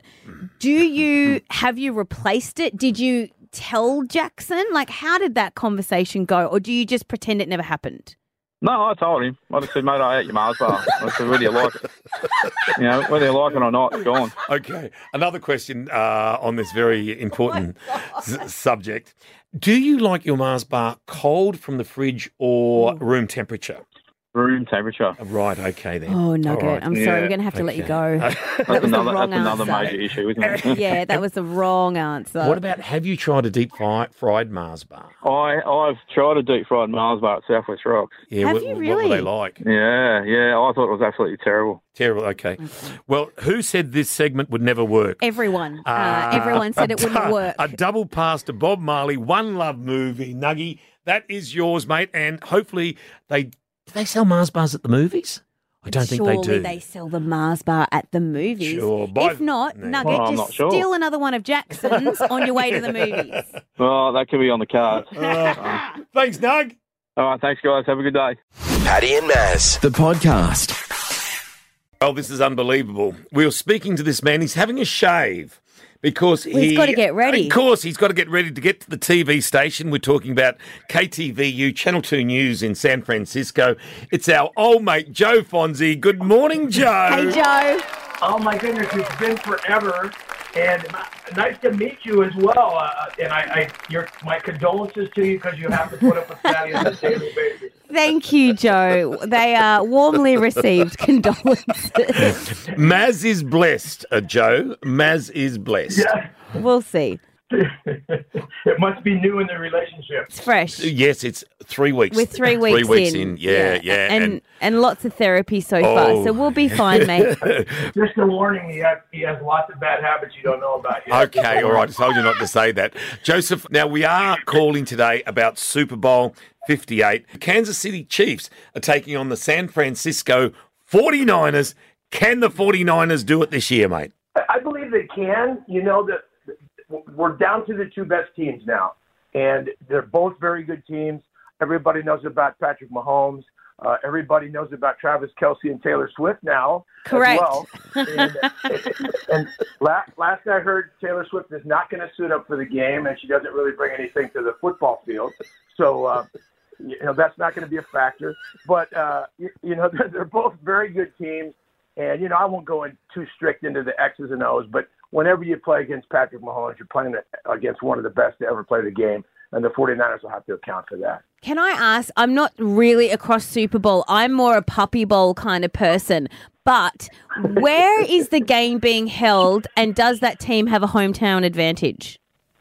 have you replaced it? Did you tell Jackson? Like, how did that conversation go? Or do you just pretend it never happened? No, I told him. I just said, mate, I ate your Mars bar. I said, whether you like it. Whether you like it or not, it's gone. Okay. Another question on this very important subject. Do you like your Mars bar cold from the fridge or room temperature? room temperature. Right, okay then. Oh, Nugget. All right. I'm sorry, we're going to have to let you go. That's was the another, wrong that's another answer. major issue, isn't it? Yeah, that was the wrong answer. What about, have you tried a deep fried Mars bar? I've tried a deep fried Mars bar at Southwest Rocks. Yeah, Have what, you what really? were they like? Yeah, I thought it was absolutely terrible. Terrible, okay. Well, who said this segment would never work? Everyone. Everyone said it wouldn't work. A double pass to Bob Marley, One Love movie. Nuggy, that is yours, mate. And hopefully do they sell Mars bars at the movies? I don't think they do. Surely they sell the Mars bar at the movies. Sure. If not, No. Nugget, Well, I'm just not sure. steal another one of Jackson's on your way to the movies. Well, that could be on the cards. Thanks, Nug. All right, thanks, guys. Have a good day. Paddy and Maz. The podcast. Oh, this is unbelievable. We were speaking to this man. He's having a shave because he's gotta get ready. Of course, he's got to get ready to get to the TV station. We're talking about KTVU, Channel 2 News in San Francisco. It's our old mate, Joe Fonzie. Good morning, Joe. Hey, Joe. Oh, my goodness, it's been forever. And nice to meet you as well. And my condolences to you because you have to put up with Patty on a daily basis. Thank you, Joe. They are warmly received condolences. Maz is blessed, Joe. Maz is blessed. Yeah. We'll see. It must be new in the relationship. It's fresh. Yes, it's 3 weeks. We're 3 weeks in. 3 weeks in. Yeah. And lots of therapy so far, so we'll be fine, mate. Just a warning, he has lots of bad habits you don't know about yet. Okay, all right. I told you not to say that. Joseph, now we are calling today about Super Bowl 58. Kansas City Chiefs are taking on the San Francisco 49ers. Can the 49ers do it this year, mate? I believe they can. You know, that we're down to the two best teams now, and they're both very good teams. Everybody knows about Patrick Mahomes. Everybody knows about Travis Kelce and Taylor Swift now. Correct. As well. And last I heard, Taylor Swift is not going to suit up for the game, and she doesn't really bring anything to the football field. So, that's not going to be a factor. But, they're both very good teams. And, I won't go in too strict into the X's and O's, but whenever you play against Patrick Mahomes, you're playing against one of the best to ever play the game, and the 49ers will have to account for that. Can I ask, I'm not really across Super Bowl. I'm more a Puppy Bowl kind of person. But where is the game being held, and does that team have a hometown advantage?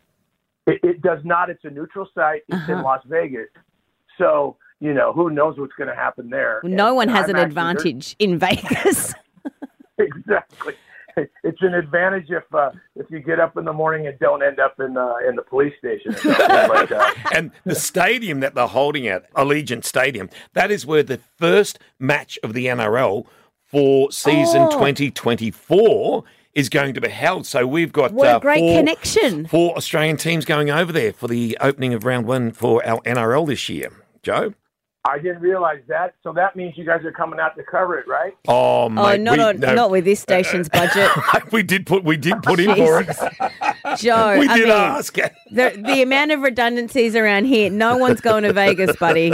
It does not. It's a neutral site. It's in Las Vegas. So, who knows what's going to happen there. No one has an advantage in Vegas. Exactly. It's an advantage if you get up in the morning and don't end up in the police station. Or something like that. And the stadium that they're holding at, Allegiant Stadium, that is where the first match of the NRL for season 2024 is going to be held. So we've got what a great connection. 4 Australian teams going over there for the opening of round 1 for our NRL this year. Joe? I didn't realize that. So that means you guys are coming out to cover it, right? Oh, mate. Not with this station's budget. we did put in for it. Joe, We did ask. The amount of redundancies around here, no one's going to Vegas, buddy.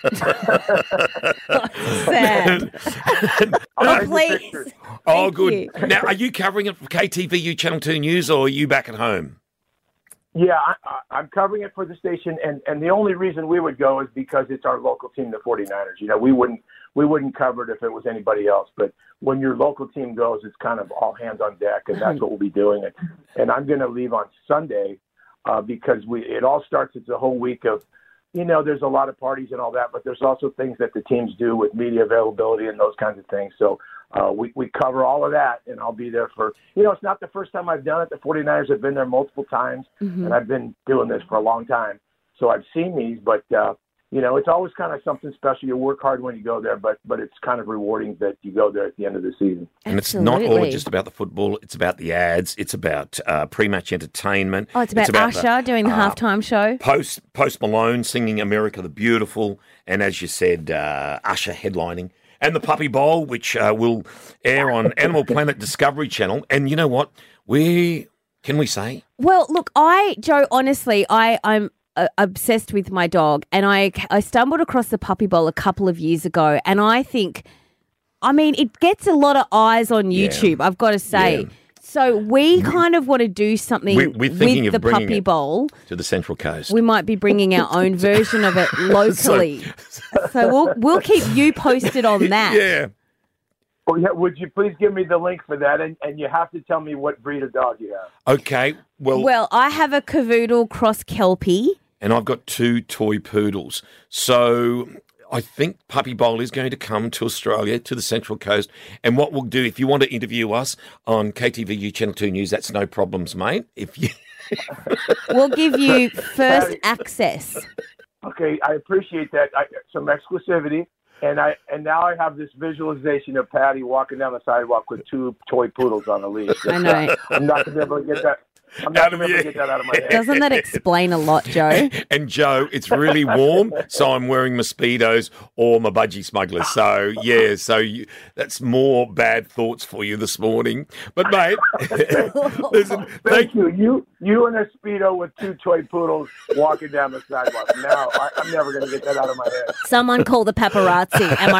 Sad. Please. Oh, good. you. Now, are you covering it for KTVU Channel 2 News, or are you back at home? Yeah, I'm covering it for the station, and the only reason we would go is because it's our local team, the 49ers. We wouldn't cover it if it was anybody else. But when your local team goes, it's kind of all hands on deck, and that's what we'll be doing. And I'm going to leave on Sunday because it all starts. It's a whole week of, there's a lot of parties and all that, but there's also things that the teams do with media availability and those kinds of things. So we cover all of that, and I'll be there for, it's not the first time I've done it. The 49ers have been there multiple times, and I've been doing this for a long time. So I've seen these, but, it's always kind of something special. You work hard when you go there, but it's kind of rewarding that you go there at the end of the season. And it's not all just about the football. It's about the ads. It's about pre-match entertainment. Oh, it's about Usher doing the halftime show. Post Malone singing America the Beautiful. And as you said, Usher headlining. And the Puppy Bowl, which will air on Animal Planet Discovery Channel. And you know what? Can we say? Well, look, Joe, honestly, I'm obsessed with my dog, and I stumbled across the Puppy Bowl a couple of years ago, and I think, it gets a lot of eyes on YouTube, I've got to say. Yeah. So we kind of want to do something We're thinking with of the bringing puppy it bowl. to the Central Coast. We might be bringing our own version of it locally. So we'll keep you posted on that. Yeah. Well, yeah, would you please give me the link for that? And you have to tell me what breed of dog you have. Okay. Well, I have a Cavoodle cross Kelpie. And I've got 2 toy poodles. So I think Puppy Bowl is going to come to Australia, to the Central Coast. And what we'll do, if you want to interview us on KTVU Channel 2 News, that's no problems, mate. If you... We'll give you first access. Okay, I appreciate that. Some exclusivity. And now I have this visualization of Patty walking down the sidewalk with 2 toy poodles on a leash. I know. I'm not going to be able to get that. I'm not going to be able to get that out of my head. Doesn't that explain a lot, Joe? And Joe, it's really warm, so I'm wearing mosquitoes or my budgie smugglers. So, yeah, that's more bad thoughts for you this morning. But, mate, listen, thank you. You and a Speedo with 2 toy poodles walking down the sidewalk. Now, I'm never going to get that out of my head. Someone call the paparazzi. Am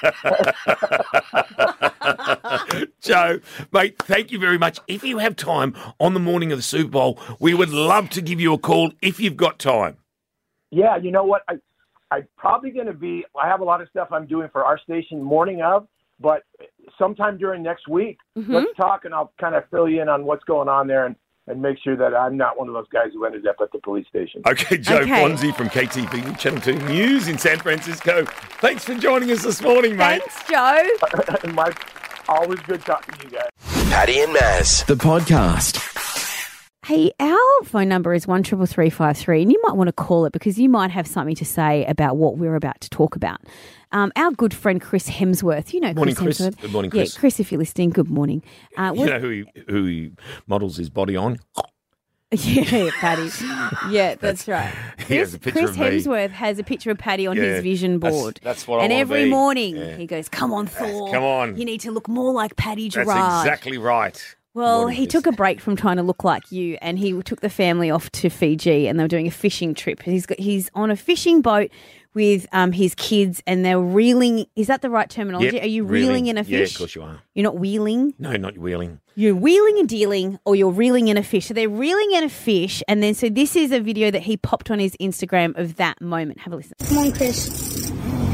I right? Joe, mate, thank you very much. If you have time on the morning of the Super Bowl, we would love to give you a call if you've got time. Yeah, you know what? I'm probably going to be – I have a lot of stuff I'm doing for our station morning of, but sometime during next week, let's talk and I'll kind of fill you in on what's going on there and make sure that I'm not one of those guys who ended up at the police station. Okay, Joe Fonzie from KTV Channel 2 News in San Francisco. Thanks for joining us this morning, mate. Thanks, Joe. Mike, always good talking to you guys. Paddy and Maz. The podcast. Hey, our phone number is 133353, and you might want to call it because you might have something to say about what we're about to talk about. Our good friend Chris Hemsworth, you know Morning, Chris Hemsworth. Good morning, Chris. Yeah, Chris, if you're listening, good morning. You know who he models his body on? Yeah, Paddy. Yeah, that's right. He has a picture Chris of me. Hemsworth has a picture of Paddy on his vision board. That's what I And want to every be. morning Yeah. he goes, "Come on, Thor. Come on. You need to look more like Paddy Gerard." That's exactly right. Well, Morning, he Chris. took a break from trying to look like you, and he took the family off to Fiji, and they were doing a fishing trip. He's on a fishing boat with his kids, and they're reeling. Is that the right terminology? Yep, Are you reeling in a fish? Yeah, of course you are. You're not wheeling? No, not wheeling. You're wheeling and dealing, or you're reeling in a fish. So they're reeling in a fish, and then so this is a video that he popped on his Instagram of that moment. Have a listen. Come on, Chris.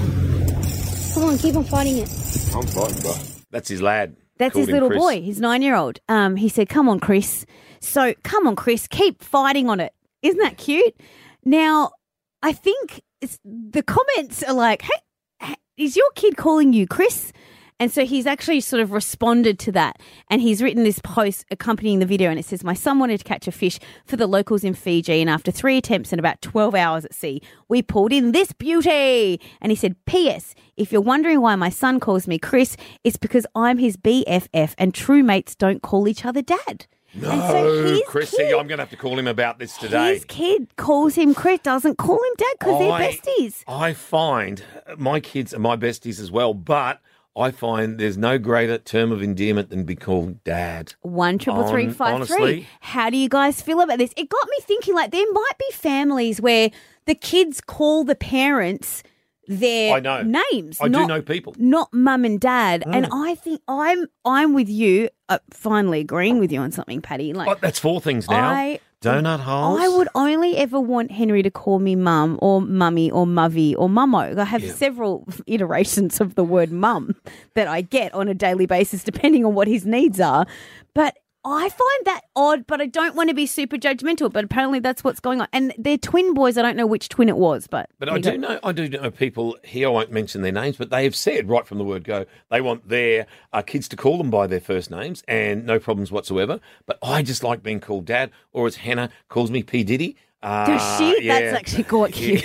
Come on, keep on fighting it. I'm fighting, bro. That's his lad. That's Called his him little Chris. boy, his 9-year-old. He said, "Come on, Chris." So, come on, Chris, keep fighting on it. Isn't that cute? Now, I think the comments are like, hey, is your kid calling you Chris? And so he's actually sort of responded to that, and he's written this post accompanying the video, and it says, "My son wanted to catch a fish for the locals in Fiji, and after 3 attempts and about 12 hours at sea, we pulled in this beauty." And he said, "P.S. If you're wondering why my son calls me Chris, it's because I'm his BFF, and true mates don't call each other dad." No, And so his Chrissy, kid- I'm going to have to call him about this today. His kid calls him Chris, doesn't call him dad because they're besties. I find my kids are my besties as well, but I find there's no greater term of endearment than be called dad. 133353. Honestly. How do you guys feel about this? It got me thinking, like, there might be families where the kids call the parents their I know. names. I do not, know people. Not mum and dad. And I think I'm with you, finally agreeing with you on something, Paddy. Like, Oh, that's 4 things now. Donut holes. I would only ever want Henry to call me mum or mummy or muvvy or mummo. I have several iterations of the word mum that I get on a daily basis depending on what his needs are. But I find that odd, but I don't want to be super judgmental. But apparently that's what's going on. And they're twin boys. I don't know which twin it was, but I do know people here, I won't mention their names, but they have said right from the word go, they want their kids to call them by their first names and no problems whatsoever. But I just like being called dad, or as Hannah calls me, P. Diddy. Does she? Yeah. That's actually quite cute.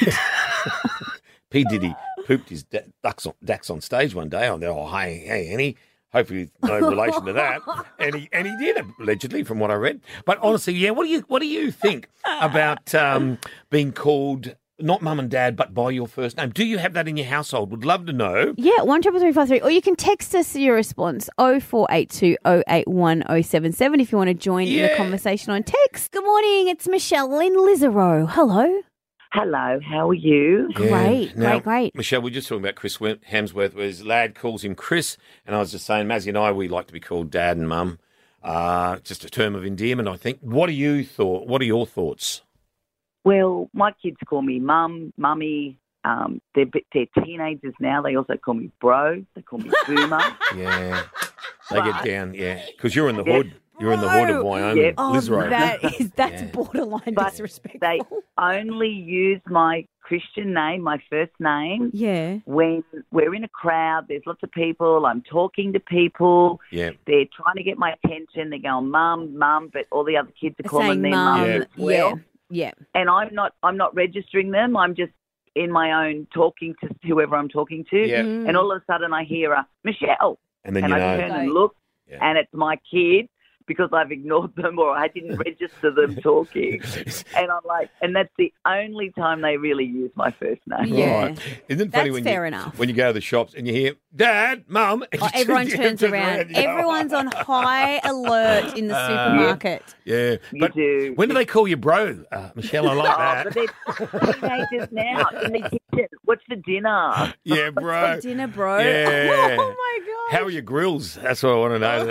P. Diddy pooped his Dax on stage one day. I'm there, oh, hey, Henny. Hopefully no relation to that. And he did, allegedly, from what I read. But honestly, yeah, what do you think about being called not mum and dad, but by your first name? Do you have that in your household? Would love to know. Yeah, 133353. Or you can text us your response, 0482 081 077 if you want to join in the conversation on text. Good morning, it's Michelle in Lisarow. Hello. Hello, how are you? Great, great. Michelle, we're just talking about Chris Hemsworth, where his lad calls him Chris, and I was just saying, Mazzy and I, we like to be called dad and mum. just a term of endearment, I think. What are your thoughts? Well, my kids call me mum, mummy. They're teenagers now. They also call me bro. They call me boomer. Yeah. They get down, because you're in the hood. You're in the hood of Wyoming, Yep. Liz Road. That's borderline disrespectful. They only use my Christian name, my first name. Yeah. When we're in a crowd, there's lots of people. I'm talking to people. Yeah. They're trying to get my attention. They're going, mum, mum, but all the other kids are calling Saying their mum. mums as well. Yeah. And I'm not registering them. I'm just in my own talking to whoever I'm talking to. Yeah. And all of a sudden I hear a Michelle. And then I turn and look, and it's my kid, because I've ignored them or I didn't register them talking. And I'm like, and that's the only time they really use my first name. Yeah. Right. Isn't it funny That's fair enough. when you go to the shops and you hear, Dad, Mum. Everyone turns around. Everyone's on high alert in the supermarket. Yeah. You But do. when do they call you bro? Michelle, I like that. But they're teenagers now in the kitchen. What's for dinner? Yeah, bro. For dinner, bro. Yeah. Oh, my God. How are your grills? That's what I want to know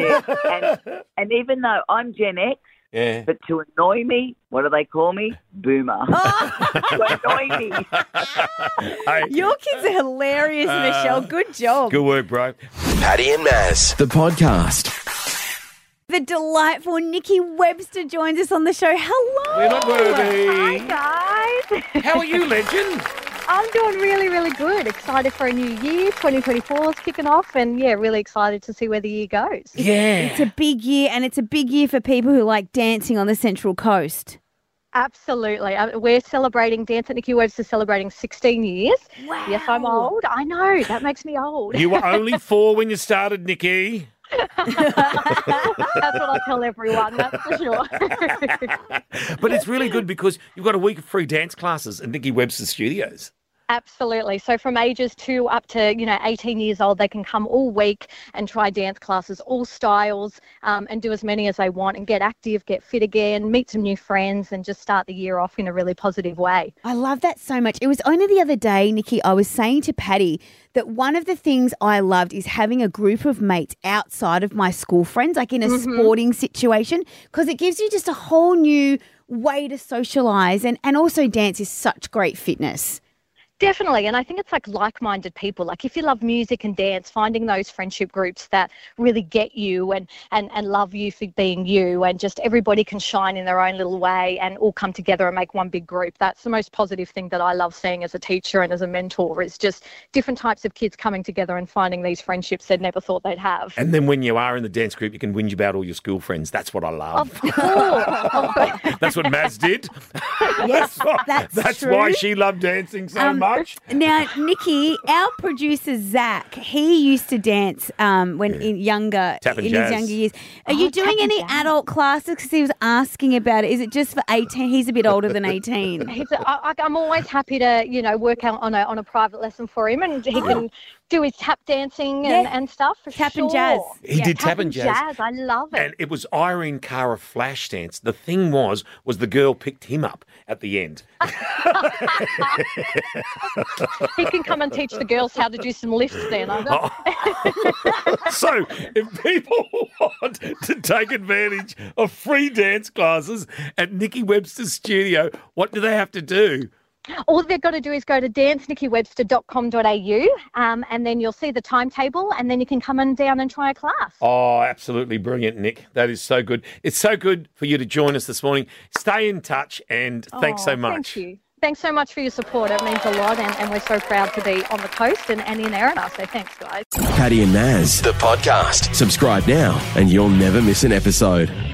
today. And even though I'm Gen X, Yeah. but to annoy me, what do they call me? Boomer. To annoy me. Hey, Your kids are hilarious, Michelle. Good job. good work, bro. Paddy and Maz. The podcast. The delightful Nikki Webster joins us on the show. Hello. We're not worthy. Guys, How are you, legend? I'm doing really, really good. Excited for a new year. 2024 is kicking off, and really excited to see where the year goes. Yeah. It's a big year, and it's a big year for people who like dancing on the Central Coast. Absolutely. We're celebrating, Dance at Nikki Webster celebrating 16 years. Wow. Yes, I'm old. I know. That makes me old. You were only 4 when you started, Nikki. That's what I tell everyone, that's for sure. But it's really good because you've got a week of free dance classes at Nikki Webster Studios. Absolutely. So from ages 2 up to 18 years old, they can come all week and try dance classes, all styles, and do as many as they want and get active, get fit again, meet some new friends, and just start the year off in a really positive way. I love that so much. It was only the other day, Nikki, I was saying to Paddy that one of the things I loved is having a group of mates outside of my school friends, like in a sporting situation, because it gives you just a whole new way to socialise, and also dance is such great fitness. Definitely, and I think it's like-minded people. Like if you love music and dance, finding those friendship groups that really get you and love you for being you, and just everybody can shine in their own little way and all come together and make one big group. That's the most positive thing that I love seeing as a teacher and as a mentor, is just different types of kids coming together and finding these friendships they'd never thought they'd have. And then when you are in the dance group, you can whinge about all your school friends. That's what I love. Of course. That's what Maz did. Yes, that's true. why she loved dancing so much. Now, Nikki, our producer Zach, he used to dance when in his younger years. Are you doing any adult classes? Because he was asking about it. Is it just for 18? He's a bit older than 18. I'm always happy to work out on a private lesson for him, and he can do his tap dancing and stuff. For Tap and jazz. He did tap and jazz. I love it. And it was Irene Cara Flashdance. The thing was the girl picked him up at the end. He can come and teach the girls how to do some lifts then. So, if people want to take advantage of free dance classes at Nikki Webster's studio, what do they have to do? All they've got to do is go to dancenickiwebster.com.au, and then you'll see the timetable, and then you can come down and try a class. Oh, absolutely brilliant, Nick. That is so good. It's so good for you to join us this morning. Stay in touch, and thanks so much. Thank you. Thanks so much for your support. It means a lot, and we're so proud to be on the coast and in Erina, so thanks, guys. Paddy and Maz. The podcast. Subscribe now and you'll never miss an episode.